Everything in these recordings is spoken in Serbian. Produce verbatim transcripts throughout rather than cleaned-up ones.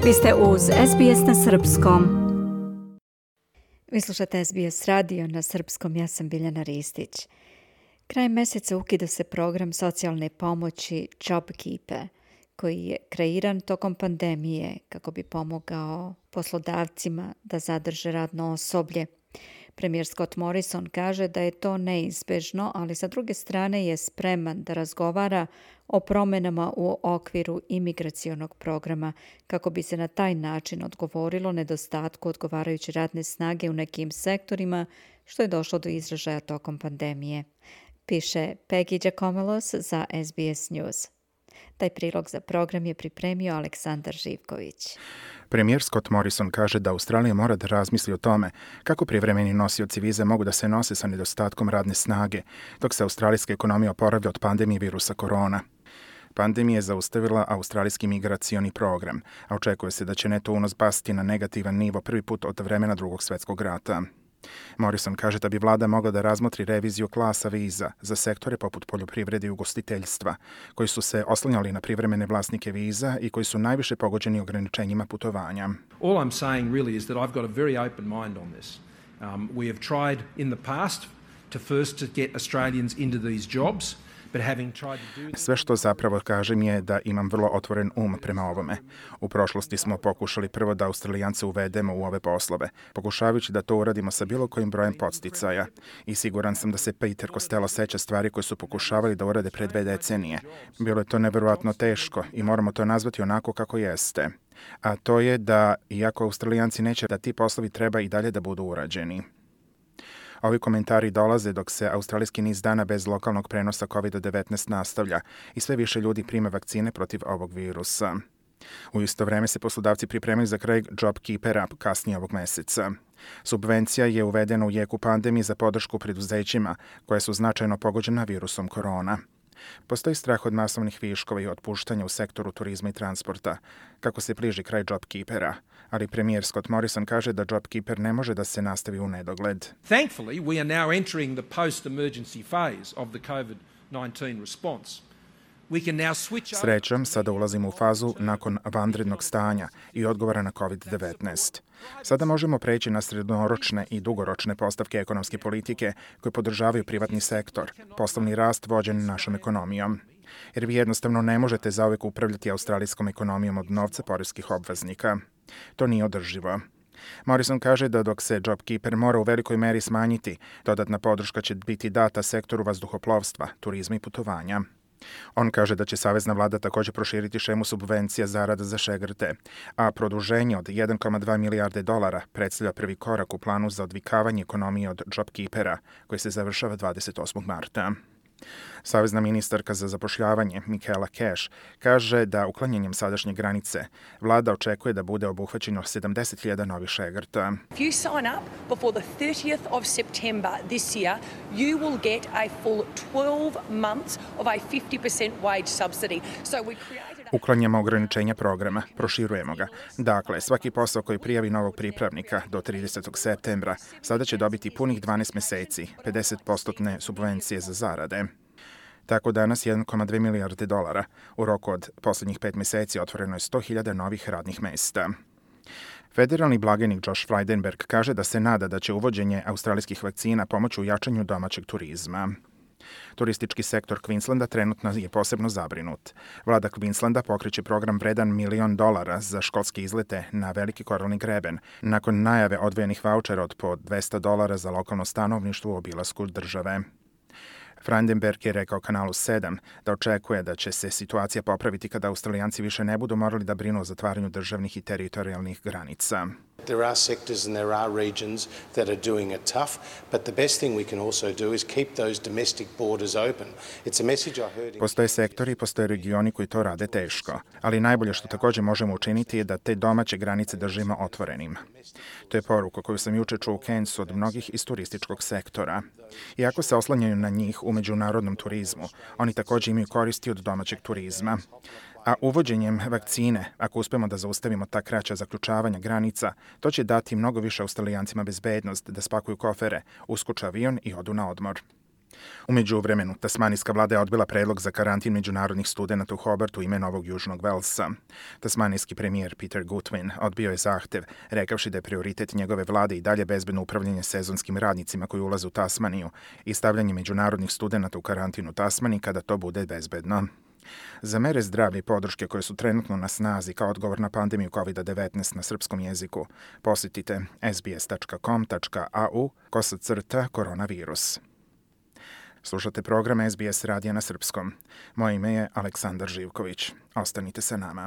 Vi ste uz S B S na srpskom. Vi slušate S B S radio na srpskom, ja sam Biljana Ristić. Krajem mjeseca ukida se program socijalne pomoći JobKeeper, koji je kreiran tokom pandemije kako bi pomogao poslodavcima da zadrže radno osoblje. Premijer Scott Morrison kaže da je to neizbežno, ali sa druge strane je spreman da razgovara o promjenama u okviru imigracionog programa kako bi se na taj način odgovorilo nedostatku odgovarajuće radne snage u nekim sektorima, što je došlo do izražaja tokom pandemije. Piše Peggy Giacomelos za S B S News. Taj prilog za program je pripremio Aleksandar Živković. Premijer Scott Morrison kaže da Australija mora da razmisli o tome kako privremeni nosioci vize mogu da se nose sa nedostatkom radne snage, dok se australijska ekonomija oporavlja od pandemije virusa korona. Pandemija je zaustavila australijski migracioni program, a očekuje se da će neto unos pasti na negativan nivo prvi put od vremena Drugog svjetskog rata. Morrison kaže da bi vlada mogla da razmotri reviziju klasa viza za sektore poput poljoprivrede i ugostiteljstva, koji su se oslanjali na privremene vlasnike viza i koji su najviše pogođeni ograničenjima putovanja. All I'm saying really is that I've got a very open mind on this. Um, we have tried in the past to first to get Australians into these jobs. Sve što zapravo kažem je da imam vrlo otvoren um prema ovome. U prošlosti smo pokušali prvo da Australijance uvedemo u ove poslove, pokušavajući da to uradimo sa bilo kojim brojem podsticaja. I siguran sam da se Peter Costello seća stvari koje su pokušavali da urade pre dve decenije. Bilo je to nevjerovatno teško i moramo to nazvati onako kako jeste. A to je da, iako Australijanci neće, da ti poslovi treba i dalje da budu urađeni. Ovi komentari dolaze dok se australijski niz dana bez lokalnog prenosa kovid devetnaest nastavlja i sve više ljudi prime vakcine protiv ovog virusa. U isto vreme se poslodavci pripremaju za kraj JobKeepera kasnije ovog meseca. Subvencija je uvedena u jeku pandemije za podršku preduzećima koje su značajno pogođena virusom korona. Postoji strah od masovnih viškova i otpuštanja u sektoru turizma i transporta, kako se bliži kraj JobKeepera, ali premijer Scott Morrison kaže da JobKeeper ne može da se nastavi u nedogled. Thankfully, we are now entering the post-emergency phase of the COVID nineteen response. We can now switch. Srećom, sada ulazimo u fazu nakon vanrednog stanja i odgovora na kovid devetnaest. Sada možemo preći na srednjoročne i dugoročne postavke ekonomske politike koje podržavaju privatni sektor, poslovni rast vođen našom ekonomijom. Jer vi jednostavno ne možete zauvek upravljati australijskom ekonomijom od novca poreskih obveznika. To nije održivo. Morrison kaže da dok se JobKeeper mora u velikoj meri smanjiti, dodatna podrška će biti data sektoru vazduhoplovstva, turizma i putovanja. On kaže da će savezna vlada također proširiti šemu subvencija zarada za šegrte, a produženje od jedan zarez dva milijarde dolara predstavlja prvi korak u planu za odvikavanje ekonomije od JobKeepera, koji se završava dvadeset osmog marta. Savezna ministarka za zapošljavanje Michaela Cash kaže da uklanjanjem sadašnje granice vlada očekuje da bude obuhvaćeno sedamdeset hiljada novih šegrta. If you sign up before the thirtieth of September this year, you will get a full twelve months of a fifty percent wage subsidy. So we created a... Uklanjamo ograničenja programa, proširujemo ga. Dakle, svaki posao koji prijavi novog pripravnika do tridesetog septembra sada će dobiti punih dvanaest mjeseci, pedeset posto subvencije za zarade. Tako danas jedan zarez dva milijarde dolara. U roku od posljednjih pet mjeseci otvoreno je sto hiljada novih radnih mjesta. Federalni blagajnik Josh Frydenberg kaže da se nada da će uvođenje australijskih vakcina pomoći u jačanju domaćeg turizma. Turistički sektor Queenslanda trenutno je posebno zabrinut. Vlada Queenslanda pokreće program vredan milion dolara za školske izlete na Veliki koralni greben, nakon najave odvojenih vaučera od po dvesta dolara za lokalno stanovništvo u obilasku države. Frydenberg je rekao kanalu sedam da očekuje da će se situacija popraviti kada Australijanci više ne budu morali da brinu o zatvaranju državnih i teritorijalnih granica. There are sectors and there are regions that are doing it tough, but the best thing we can also do is keep those domestic borders open. It's a message I heard in... Postoje sektori, postoje regioni koji to rade teško, ali najbolje što također možemo učiniti je da te domaće granice držimo otvorenim. To je poruka koju sam juče čuo u Cairnsu od mnogih iz turističkog sektora. Iako se oslanjaju na njih u međunarodnom turizmu, oni također imaju koristi od domaćeg turizma. A uvođenjem vakcine, ako uspemo da zaustavimo ta kraća zaključavanja granica, to će dati mnogo više Australijancima bezbednost da spakuju kofere, uskoče avion i odu na odmor. U međuvremenu, tasmanijska vlada je odbila predlog za karantin međunarodnih studenata u Hobartu ime Novog Južnog Velsa. Tasmanijski premijer Peter Gutwein odbio je zahtev, rekavši da je prioritet njegove vlade i dalje bezbedno upravljanje sezonskim radnicima koji ulaze u Tasmaniju i stavljanje međunarodnih studenata u karantin u Tasmaniji kada to bude bezbedno. Za mere zdravlja i podrške koje su trenutno na snazi kao odgovor na pandemiju kovid devetnaest na srpskom jeziku, posjetite s b s tačka com tačka a u kosacrta koronavirus. Slušate program S B S radija na srpskom. Moje ime je Aleksandar Živković. Ostanite sa nama.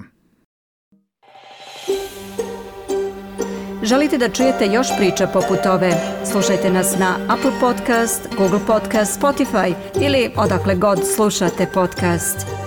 Želite da čujete još priča poput ove? Slušajte nas na Apple Podcast, Google Podcast, Spotify ili odakle god slušate podcast.